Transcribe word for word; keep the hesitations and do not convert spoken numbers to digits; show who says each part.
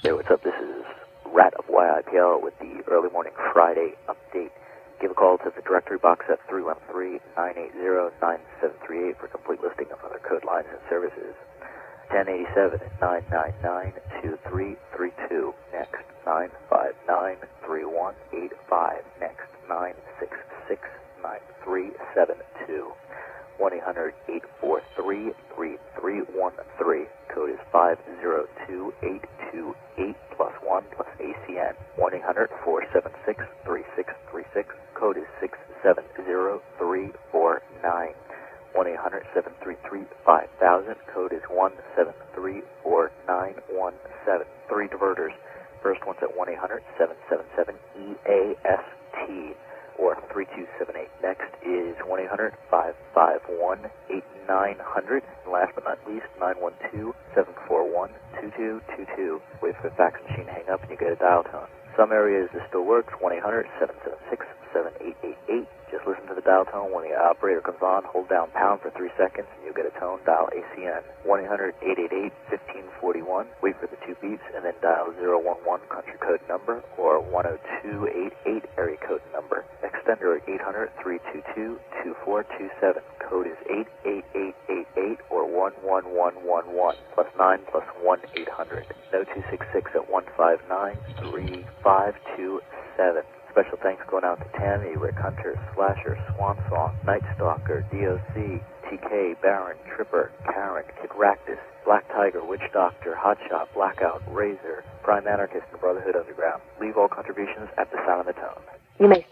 Speaker 1: Hey, what's up? This is Rat of Y I P L with the Early Morning Friday update. Give a call to the directory box at three one three, nine eight zero, nine seven three eight for a complete listing of other code lines and services. ten eighty-seven at nine nine nine, two three three two. Next, nine five nine, three one eight five. Next, nine six six, nine three seven two. one eight hundred, eight four three, three three one three. Code is five zero two, eight two eight plus one plus A C N. one eight hundred, four seven six, three six three six. Code is six seven zero three four nine. one eight hundred, seven three three, five thousand. Code is one seven three four nine one seven. Three diverters. First one's at one eight hundred, seven seven seven, E A S T or three two seven eight. Next is one eight hundred, five five one, eight nine zero zero. And last but not least, nine one two, seven four one, two two two two. Wait for the fax machine to hang up and you get a dial tone. Some areas this still works. one eight hundred, seven seven six, seven eight eight eight. Just listen to the dial tone. When the operator comes on, hold down pound for three seconds and you'll get a tone. Dial A C N. one eight hundred, eight eight eight, one five four one. Wait for the two beeps and then dial zero one one country code number or one oh two eight eight area code number. Extender at eight hundred, three two two, two four two seven. Code is eight eight eight eight eight or one one one one one plus nine plus one eight hundred. No two six six at one five nine, three five two seven. Special thanks going out to Tammy, Rick Hunter, Slasher, Swan Song, Night Stalker, D O C, T K, Baron, Tripper, Karen, Kid Ractus, Black Tiger, Witch Doctor, Hotshot, Blackout, Razor, Prime Anarchist, and Brotherhood Underground. Leave all contributions at the sound of the tone.
Speaker 2: You may